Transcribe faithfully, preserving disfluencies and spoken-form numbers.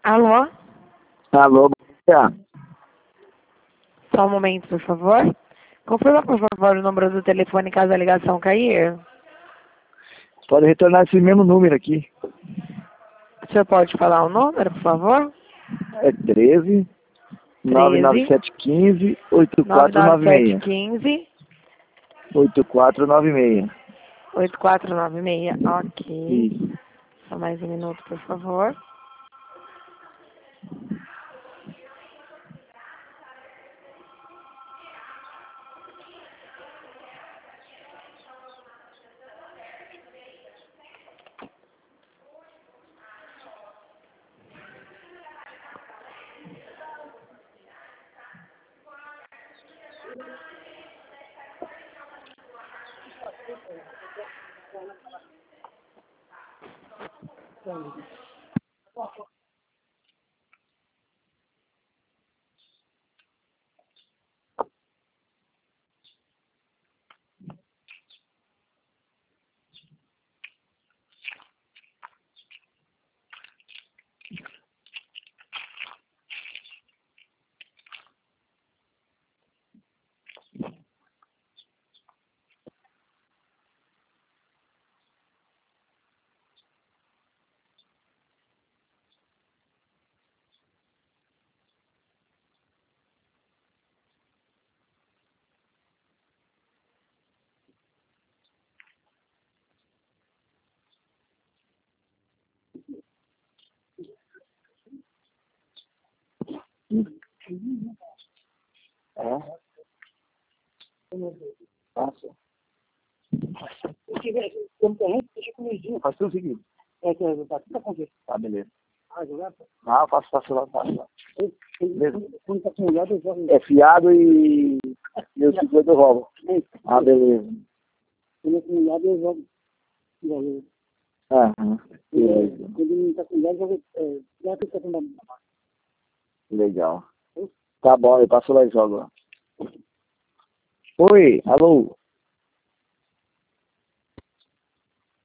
Alô? Alô, é. Só um momento, por favor. Confirma, por favor, o número do telefone caso a ligação cair. Pode retornar esse mesmo número aqui. O senhor pode falar o número, por favor? É treze, nove nove sete um cinco, oito nove quatro nove nove sete seis. um cinco, oito quatro nove seis. oito quatro nove seis. Ok. Isso. Só mais um minuto, por favor. É. Passa. Faz tudo o seguinte. Tá, beleza. Ah, faço, faço lá, faço lá. Beleza. É fiado e... e o cinquenta eu roubo. Ah, beleza. Aham. Beleza. Legal. Tá bom, eu passo lá e jogo lá. Oi, alô.